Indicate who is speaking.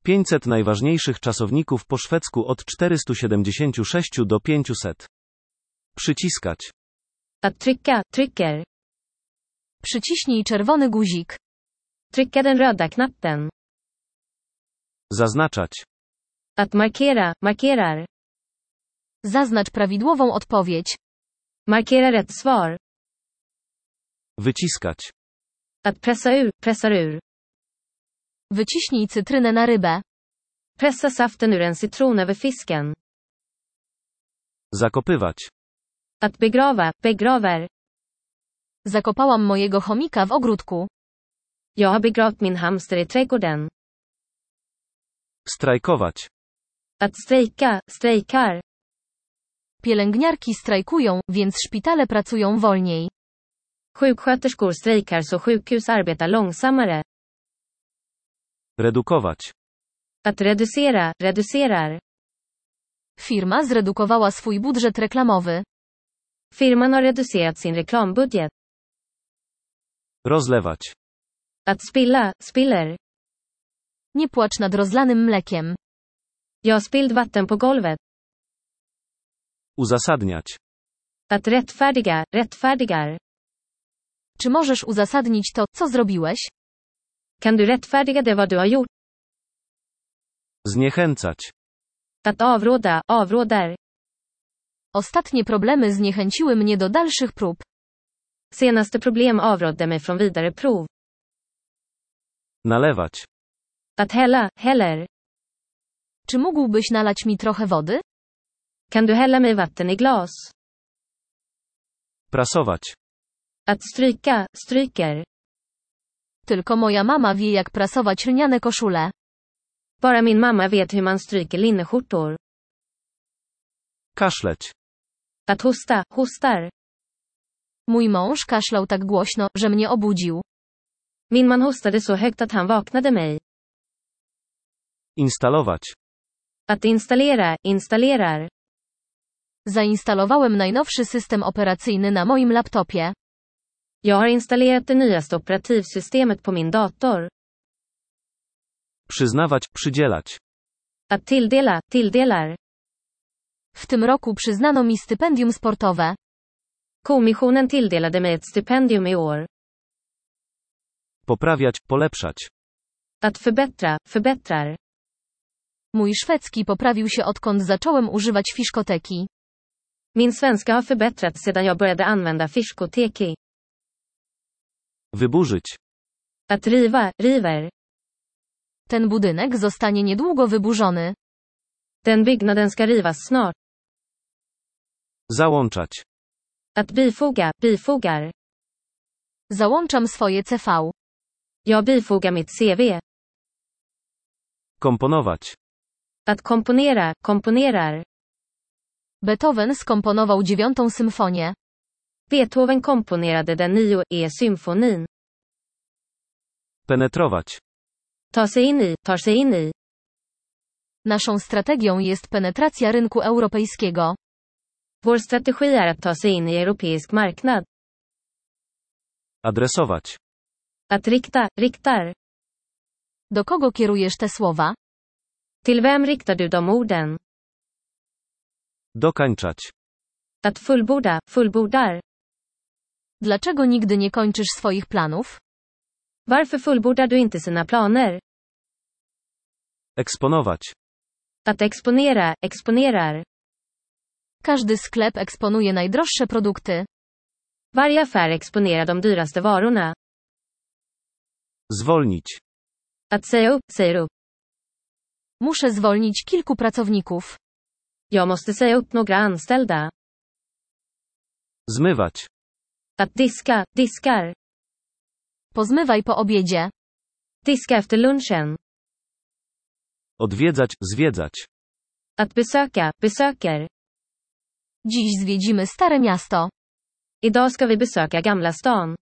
Speaker 1: 500 najważniejszych czasowników po szwedzku od 476 do 500. Przyciskać.
Speaker 2: Att trycka, trycker.
Speaker 3: Przyciśnij czerwony guzik.
Speaker 2: Trycka den röda knappen.
Speaker 1: Zaznaczać.
Speaker 2: Att markera, markerar.
Speaker 3: Zaznacz prawidłową odpowiedź.
Speaker 2: Markera rätt svar.
Speaker 1: Wyciskać.
Speaker 2: Att pressa ur, pressar ur.
Speaker 3: Wyciśnij cytrynę na rybę.
Speaker 2: Pressa saften ur en citron över fisken.
Speaker 1: Zakopywać.
Speaker 2: Att begrava, begraver.
Speaker 3: Zakopałam mojego chomika w ogródku.
Speaker 2: Jag har begravt min hamster i trädgården.
Speaker 1: Strajkować.
Speaker 2: Att strejka, strejkar.
Speaker 3: Pielęgniarki strajkują, więc szpitale pracują wolniej.
Speaker 2: Sjuksköterskor strejkar så sjukhus arbetar långsammare.
Speaker 1: Redukować.
Speaker 2: Att reducera, reducerar.
Speaker 3: Firma zredukowała swój budżet reklamowy.
Speaker 2: Firman har reducerat sin reklambudget.
Speaker 1: Rozlewać.
Speaker 2: Att spilla, spiller.
Speaker 3: Nie płacz nad rozlanym mlekiem.
Speaker 2: Jag har spillt vatten på golvet.
Speaker 1: Uzasadniać.
Speaker 2: Att rättfärdiga, rättfärdigar.
Speaker 3: Czy możesz uzasadnić to, co zrobiłeś?
Speaker 2: Kan du rättfärdiga det vad du har gjort?
Speaker 1: Zniechęcać.
Speaker 2: Att avråda, avrådar.
Speaker 3: Ostatnie problemy zniechęciły mnie do dalszych prób.
Speaker 2: Senaste problem avrådde mig från vidare prov.
Speaker 1: Nalewać.
Speaker 2: Att hälla, häller.
Speaker 3: Czy mógłbyś nalać mi trochę wody?
Speaker 2: Kan du hälla mig vatten i glas?
Speaker 1: Prasować.
Speaker 2: Att stryka, stryker.
Speaker 3: Tylko moja mama wie, jak prasować lniane koszule.
Speaker 2: Bara min mamma vet hur man stryker linneskjortor.
Speaker 1: Kaszleć.
Speaker 2: Att hosta, hostar.
Speaker 3: Mój mąż kaszlał tak głośno, że mnie obudził.
Speaker 2: Min man hostade så högt att han vaknade mig.
Speaker 1: Instalować.
Speaker 2: Att installera, installerar.
Speaker 3: Zainstalowałem najnowszy system operacyjny na moim laptopie.
Speaker 2: Jag har installerat det nyaste operativsystemet på min dator.
Speaker 1: Przyznawać, przydzielać.
Speaker 2: Att tilldela, tilldelar.
Speaker 3: W tym roku przyznano mi stypendium sportowe.
Speaker 2: Kommissionen tilldelade mig ett stipendium i år.
Speaker 1: Poprawiać, polepszać.
Speaker 2: Att förbättra, förbättrar.
Speaker 3: Mój szwedzki poprawił się, odkąd zacząłem używać fiszkoteki.
Speaker 2: Min svenska har förbättrats sedan jag började använda fiskoteki.
Speaker 1: Wyburzyć.
Speaker 2: Att riva, river.
Speaker 3: Ten budynek zostanie niedługo wyburzony.
Speaker 2: Den byggnaden ska rivas snart.
Speaker 1: Załączać.
Speaker 2: Att bifoga, bifogar.
Speaker 3: Załączam swoje CV.
Speaker 2: Jag bifogar mitt CV.
Speaker 1: Komponować.
Speaker 2: Att komponera, komponerar.
Speaker 3: Beethoven skomponował 9. symfonię.
Speaker 2: Beethoven komponerade den 9:e symfonin.
Speaker 1: Penetrować.
Speaker 2: Ta sig in i, tar sig in i.
Speaker 3: Naszą strategią jest penetracja rynku europejskiego.
Speaker 2: Vår strategi är att ta sig in i europeisk marknad.
Speaker 1: Adresować.
Speaker 2: Att rikta, riktar.
Speaker 3: Do kogo kierujesz te słowa?
Speaker 2: Till vem riktar du de orden?
Speaker 1: Dokańczać.
Speaker 2: Att fullborda, fullbordar.
Speaker 3: Dlaczego nigdy nie kończysz swoich planów?
Speaker 2: Varför fullbordar du inte sina planer?
Speaker 1: Eksponować.
Speaker 2: Att exponera, exponerar.
Speaker 3: Każdy sklep eksponuje najdroższe produkty.
Speaker 2: Varje affär exponerar de dyraste varorna.
Speaker 1: Zwolnić.
Speaker 2: Att säga upp, säger upp.
Speaker 3: Muszę zwolnić kilku pracowników.
Speaker 2: Jag måste säga upp några anställda.
Speaker 1: Zmywać.
Speaker 2: Att diska, diskar.
Speaker 3: Pozmywaj po obiedzie.
Speaker 2: Diska efter lunchen.
Speaker 1: Odwiedzać, zwiedzać.
Speaker 2: Att besöka, besöker.
Speaker 3: Dziś zwiedzimy Stare Miasto.
Speaker 2: Idag ska vi besöka Gamla stan.